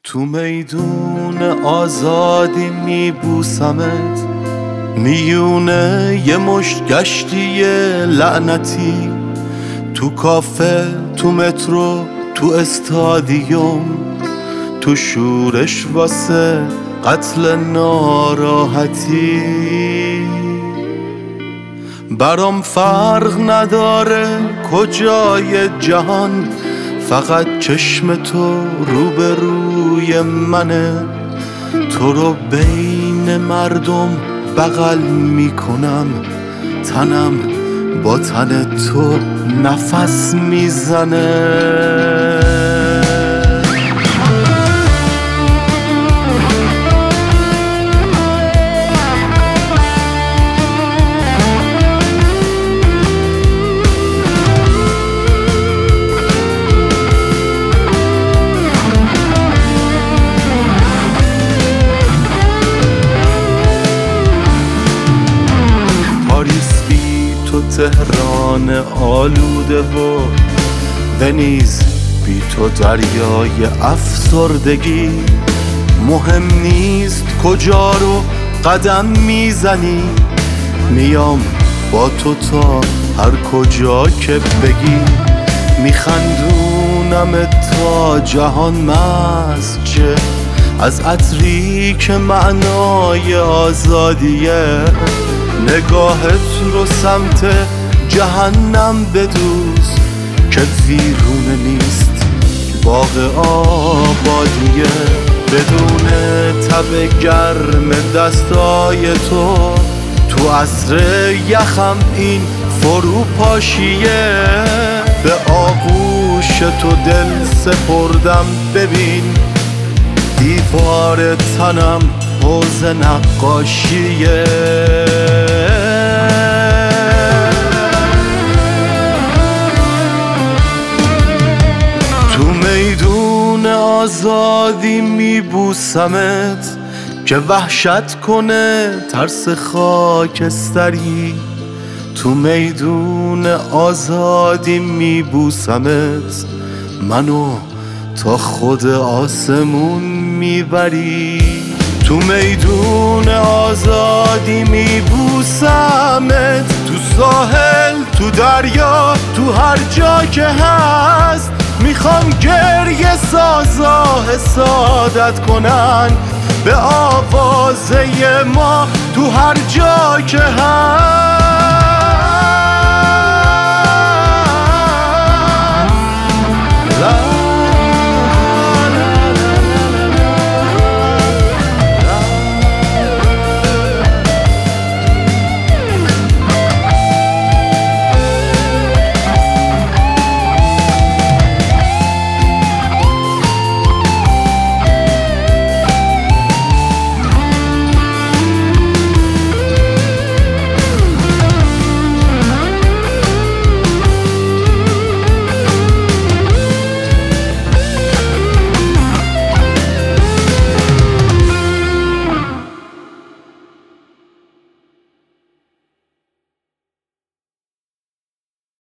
تو میدون آزادی میبوسمت، میونه یه مشت گشتی لعنتی، تو کافه، تو مترو، تو استادیوم، تو شورش واسه قتل ناراحتی. برام فرق نداره کجای جهان، فقط چشم تو روبروی منه. تو رو بین مردم بغل میکنم، تنم با تن تو نفس میزنه. پاریس بی تو تهران آلوده و ونیز بی تو دریای افسردگی. مهم نیست کجا رو قدم میزنی، میام با تو تا هر کجا که بگی. میخندونم تا جهان مسجه از عطری که معنای آزادیه. نگاهت رو سمت جهنم بدوز که ویرونه نیست باغ آبادیه. بدون تب گرم دستای تو عصر یخم این فروپاشیه. به آغوش تو دل سپردم، ببین دیوار تنم حوض نقاشیه. تو میدون آزادی میبوسمت که وحشت کنه ترس خاکستری. تو میدون آزادی میبوسمت، منو تا خود آسمون میبری. تو میدون آزادی میبوسمت، تو ساحل، تو دریا، تو هر جا که هست. میخوام گریه سازا حسادت کنن به آوازه ما تو هر جا که هست.